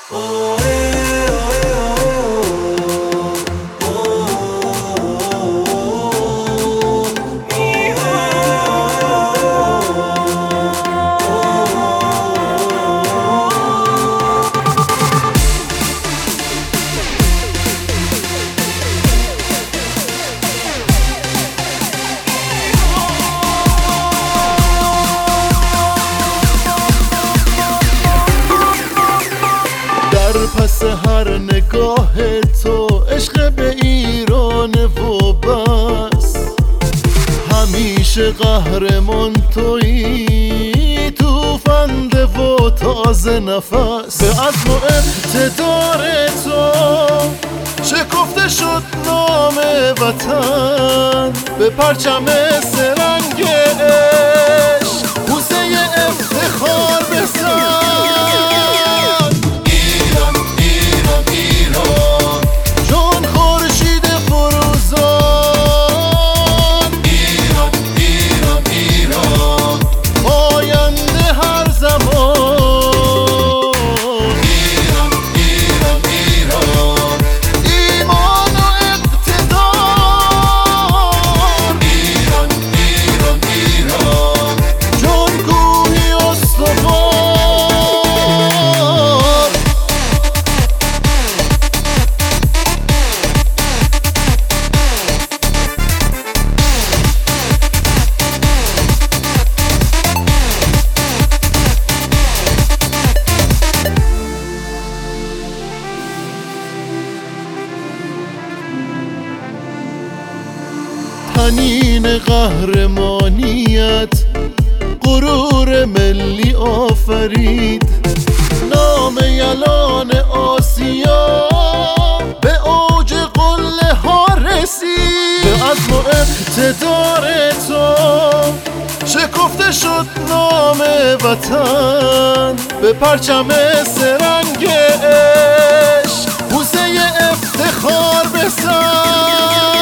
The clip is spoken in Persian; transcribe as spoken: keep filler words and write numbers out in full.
پس هر نگاه تو عشق به ایران و بس، همیشه قهرمان تویی، توفنده و تازه نفس. به عزم و اقتدار تو شکفته شد نام وطن، به پرچم سرنگ عشق بوسه افتخار بزن. حنین قهرمانیت غرور ملی آفرید، نام یلان آسیا به اوج قله ها رسید. به عزم و اقتدار تو شکفته شد نام وطن، به پرچم سرنگ عشق بوسه افتخار بزن.